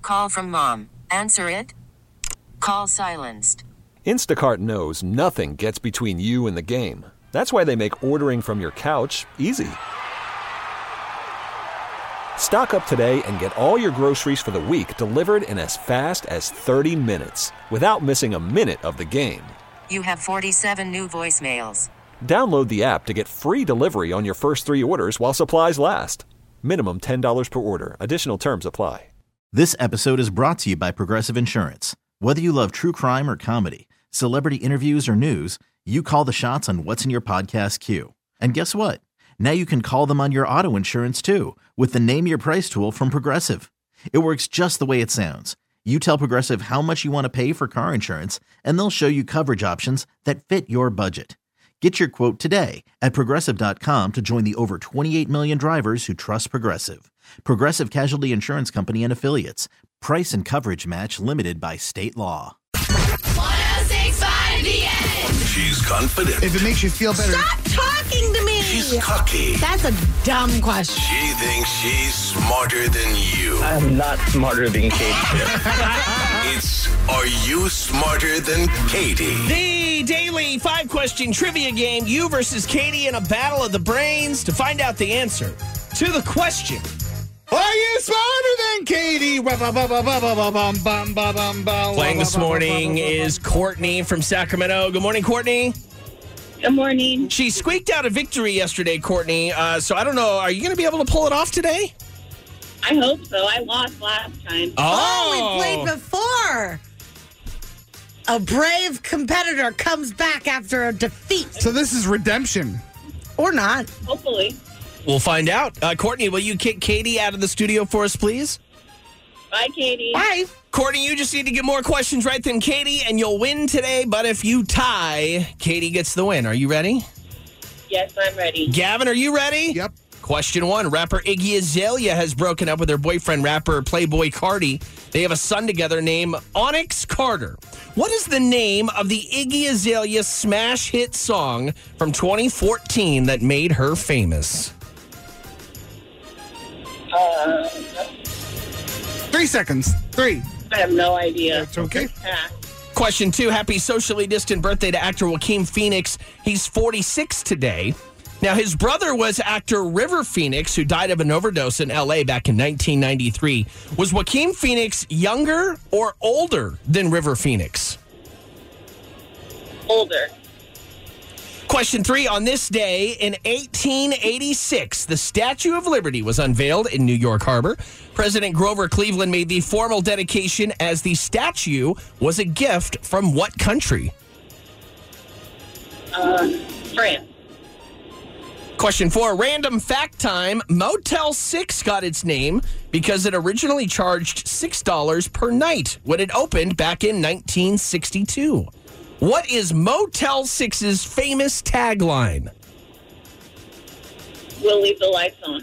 call from mom. Answer it. Call silenced. Instacart knows nothing gets between you and the game. That's why they make ordering from your couch easy. Stock up today and get all your groceries for the week delivered in as fast as 30 minutes without missing a minute of the game. You have 47 new voicemails. Download the app to get free delivery on your first 3 orders while supplies last. Minimum $10 per order. Additional terms apply. This episode is brought to you by Progressive Insurance. Whether you love true crime or comedy, celebrity interviews or news, you call the shots on what's in your podcast queue. And guess what? Now you can call them on your auto insurance too with the Name Your Price tool from Progressive. It works just the way it sounds. You tell Progressive how much you want to pay for car insurance, and they'll show you coverage options that fit your budget. Get your quote today at Progressive.com to join the over 28 million drivers who trust Progressive. Progressive Casualty Insurance Company and Affiliates. Price and coverage match limited by state law. 106.5 The Edge. She's confident. If it makes you feel better. Stop talking to me. She's cocky. That's a dumb question. She thinks she's smarter than you. I'm not smarter than Katie. It's Are You Smarter Than Katie? The daily 5-question trivia game, you versus Katie in a battle of the brains to find out the answer to the question. Are you smarter than Katie? Playing this morning is Courtney from Sacramento. Good morning, Courtney. Good morning. She squeaked out a victory yesterday, Courtney. So I don't know. Are you going to be able to pull it off today? I hope so. I lost last time. Oh, we played before. A brave competitor comes back after a defeat. So this is redemption. Or not. Hopefully. We'll find out. Courtney, will you kick Katie out of the studio for us, please? Bye, Katie. Bye. Courtney, you just need to get more questions right than Katie, and you'll win today. But if you tie, Katie gets the win. Are you ready? Yes, I'm ready. Gavin, are you ready? Yep. Question 1. Rapper Iggy Azalea has broken up with her boyfriend, rapper Playboy Carti. They have a son together named Onyx Carter. What is the name of the Iggy Azalea smash hit song from 2014 that made her famous? 3 seconds. 3. I have no idea. It's okay. Question 2. Happy socially distant birthday to actor Joaquin Phoenix. He's 46 today. Now, his brother was actor River Phoenix, who died of an overdose in L.A. back in 1993. Was Joaquin Phoenix younger or older than River Phoenix? Older. Question 3. On this day in 1886, the Statue of Liberty was unveiled in New York Harbor. President Grover Cleveland made the formal dedication as the statue was a gift from what country? France. Question 4. Random fact time. Motel 6 got its name because it originally charged $6 per night when it opened back in 1962. What is Motel 6's famous tagline? We'll leave the lights on.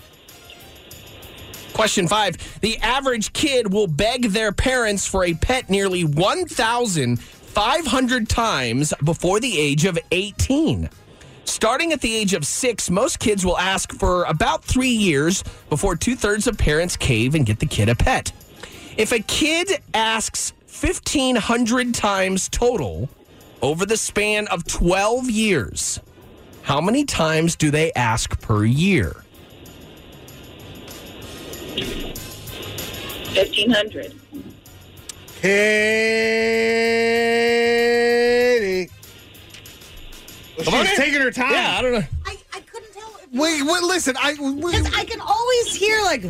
Question 5. The average kid will beg their parents for a pet nearly 1,500 times before the age of 18. Starting at the age of 6, most kids will ask for about 3 years before 2/3 of parents cave and get the kid a pet. If a kid asks 1,500 times total over the span of 12 years, how many times do they ask per year? 1,500. Katie. Come on She's in. taking her time. Yeah, I don't know. I couldn't tell. Wait, listen. Because I can always hear like,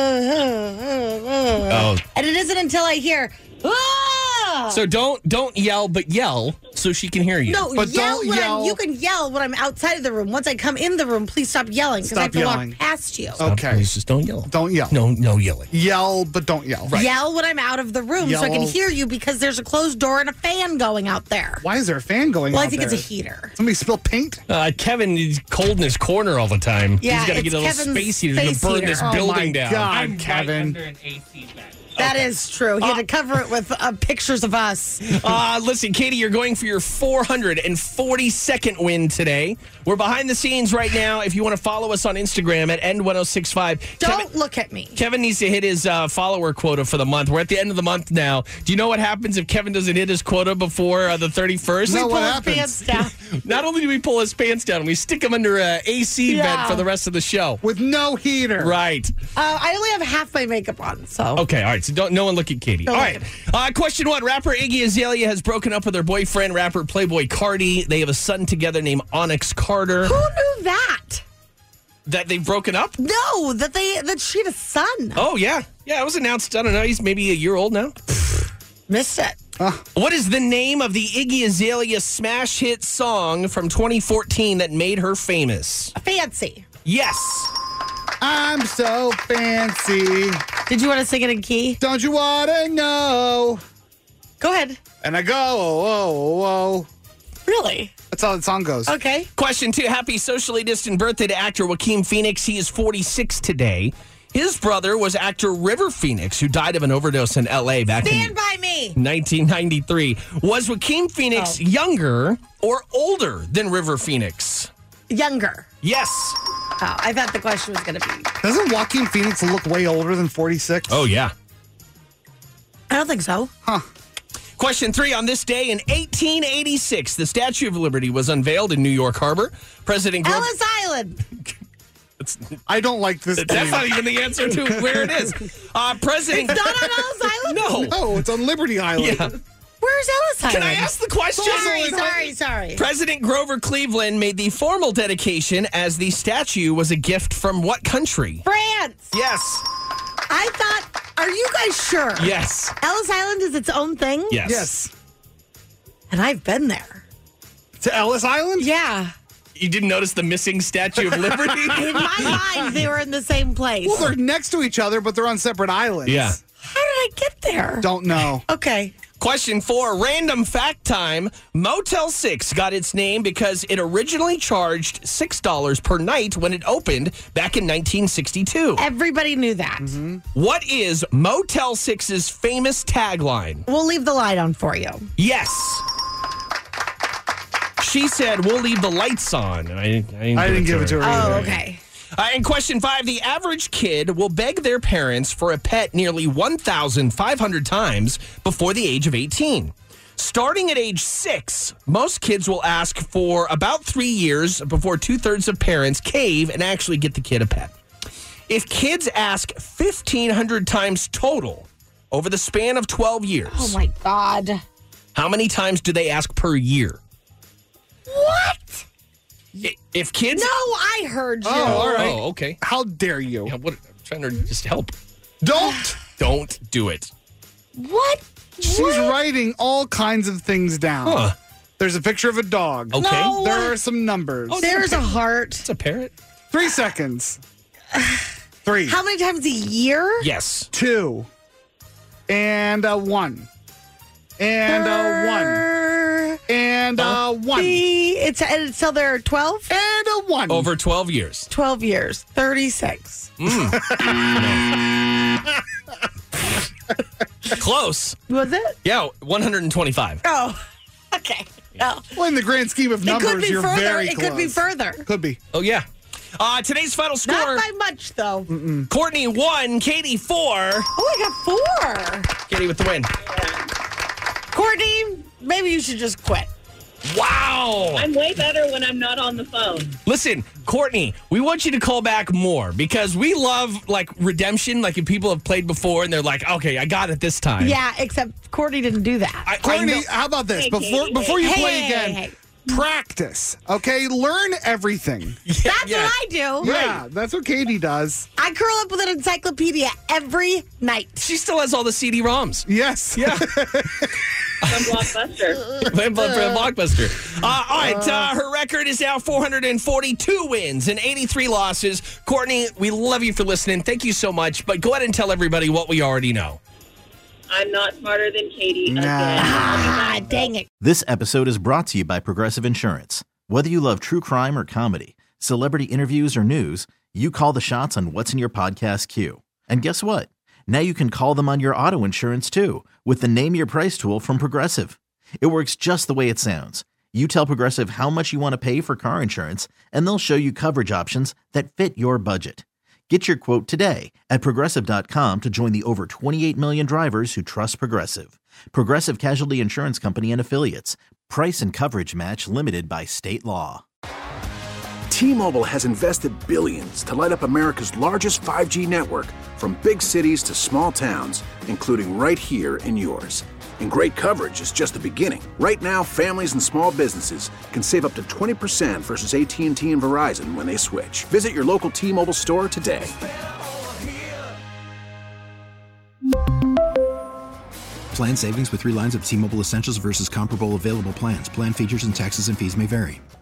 and it isn't until I hear, So don't yell, but yell so she can hear you. No, But yell don't when yell. you can yell when I'm outside of the room. Once I come in the room, please stop yelling because I have Stop to yelling. walk past you. Okay. Please just don't yell. Don't yell. No yelling. Yell, but don't yell. Yell when I'm out of the room so I can Yell. hear you because there's a closed door and a fan going out there. Why is there a fan going Well, out I think there? it's a heater. Somebody spilled paint? Kevin is cold in his corner all the time. Yeah, He's got to it's get a little Kevin's space heater to space burn heater. this Oh, building my down. God, Kevin. That is true. He had to cover it with pictures of us. Listen, Katie, you're going for your 442nd win today. We're behind the scenes right now. If you want to follow us on Instagram at End1065. Don't look at me. Kevin needs to hit his follower quota for the month. We're at the end of the month now. Do you know what happens if Kevin doesn't hit his quota before the 31st? No, Pull what his happens? pants down. Not only do we pull his pants down, we stick him under an AC Yeah. vent for the rest of the show. With no heater. Right. I only have half my makeup on, so. Okay, all right. So no one look at Katie. Don't All look right. Question 1. Rapper Iggy Azalea has broken up with her boyfriend, rapper Playboy Cardi. They have a son together named Onyx Carter. Who knew that? That they've broken up? No, that she had a son. Oh, yeah. Yeah, it was announced. I don't know. He's maybe a year old now. Missed it. What is the name of the Iggy Azalea smash hit song from 2014 that made her famous? Fancy. Yes. I'm so fancy. Did you want to sing it in key? Don't you want to know? Go ahead. And I go, oh. Really? That's how the song goes. Okay. Question 2. Happy socially distant birthday to actor Joaquin Phoenix. He is 46 today. His brother was actor River Phoenix, who died of an overdose in L.A. back Stand in by me. 1993. Was Joaquin Phoenix younger or older than River Phoenix? Younger. Yes. Oh, I thought the question was going to be. Doesn't Joaquin Phoenix look way older than 46? Oh, yeah. I don't think so. Question 3. On this day in 1886, the Statue of Liberty was unveiled in New York Harbor. President Grover... Ellis Island. I don't like this. That's not even the answer to where it is. President... It's not on Ellis Island? No. No, it's on Liberty Island. Yeah. Where's Ellis Island? Can I ask the question? Sorry. President Grover Cleveland made the formal dedication as the statue was a gift from what country? France. Yes. I thought, are you guys sure? Yes. Ellis Island is its own thing? Yes. Yes. And I've been there. To Ellis Island? Yeah. You didn't notice the missing Statue of Liberty? In my mind, they were in the same place. Well, they're next to each other, but they're on separate islands. Yeah. How did I get there? Don't know. Okay. Question 4, random fact time. Motel 6 got its name because it originally charged $6 per night when it opened back in 1962. Everybody knew that. What is Motel 6's famous tagline? We'll leave the light on for you. Yes. She said, we'll leave the lights on. And I didn't give it to her. Oh, okay. And question 5, the average kid will beg their parents for a pet nearly 1,500 times before the age of 18. Starting at age 6, most kids will ask for about 3 years before 2/3 of parents cave and actually get the kid a pet. If kids ask 1,500 times total over the span of 12 years, Oh, my God. how many times do they ask per year? What? If kids... No, I heard you. Oh, all right. Oh, okay. How dare you? Yeah, what, I'm trying to just help. Don't do it. What? She's writing all kinds of things down. Huh. There's a picture of a dog. Okay. No. There are some numbers. There's a heart. It's a parrot. 3 seconds. 3. How many times a year? Yes. 2. And a 1. And a 1. And a 1. It's till they're 12? And a 1. Over 12 years. 12 years. 36. Close. Was it? Yeah, 125. Oh, okay. No. Well, in the grand scheme of It could numbers, be you're further. very It close. could be further. Could be. Oh, yeah. Today's final score. Not by much, though. Courtney 1, Katie 4. Oh, I got 4. Katie with the win. Courtney, maybe you should just quit. Wow. I'm way better when I'm not on the phone. Listen, Courtney, we want you to call back more because we love like redemption. Like if people have played before and they're like, okay, I got it this time. Yeah, except Courtney didn't do that. Courtney, how about this? Hey, Before you Hey, play hey, again, hey. practice. Okay? Learn everything. That's what I do. Yeah, that's what Katie does. I curl up with an encyclopedia every night. She still has all the CD-ROMs. Yes. Yeah. From Blockbuster. Blockbuster. All right, her record is now 442 wins and 83 losses. Courtney, we love you for listening. Thank you so much. But go ahead and tell everybody what we already know. I'm not smarter than Katie. Nah. Again. Ah, dang it. This episode is brought to you by Progressive Insurance. Whether you love true crime or comedy, celebrity interviews or news, you call the shots on what's in your podcast queue. And guess what? Now you can call them on your auto insurance too with the Name Your Price tool from Progressive. It works just the way it sounds. You tell Progressive how much you want to pay for car insurance, and they'll show you coverage options that fit your budget. Get your quote today at Progressive.com to join the over 28 million drivers who trust Progressive. Progressive Casualty Insurance Company and Affiliates. Price and coverage match limited by state law. T-Mobile has invested billions to light up America's largest 5G network, from big cities to small towns, including right here in yours. And great coverage is just the beginning. Right now, families and small businesses can save up to 20% versus AT&T and Verizon when they switch. Visit your local T-Mobile store today. Plan savings with 3 lines of T-Mobile Essentials versus comparable available plans. Plan features and taxes and fees may vary.